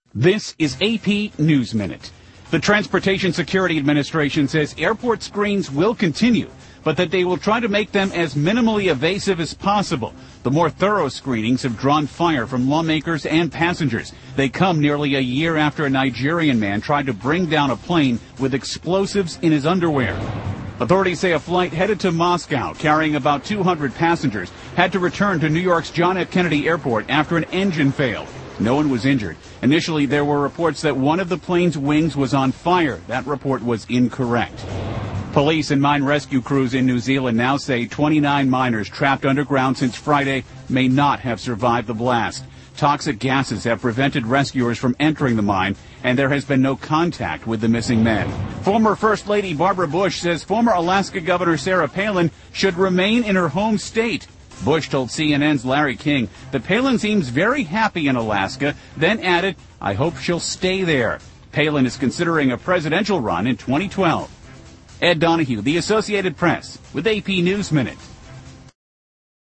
This is AP News Minute. The Transportation Security Administration says airport screens will continue, but that they will try to make them as minimally invasive as possible. The more thorough screenings have drawn fire from lawmakers and passengers. They come nearly a year after a Nigerian man tried to bring down a plane with explosives in his underwear. Authorities say a flight headed to Moscow carrying about 200 passengers had to return to New York's John F. Kennedy Airport after an engine failed. No one was injured. Initially, there were reports that one of the plane's wings was on fire. That report was incorrect. Police and mine rescue crews in New Zealand now say 29 miners trapped underground since Friday may not have survived the blast. Toxic gases have prevented rescuers from entering the mine, and there has been no contact with the missing men. Former First Lady Barbara Bush says former Alaska Governor Sarah Palin should remain in her home state. Bush told CNN's Larry King that Palin seems very happy in Alaska, then added, "I hope she'll stay there." Palin is considering a presidential run in 2012. Ed Donahue, The Associated Press, with AP News Minute.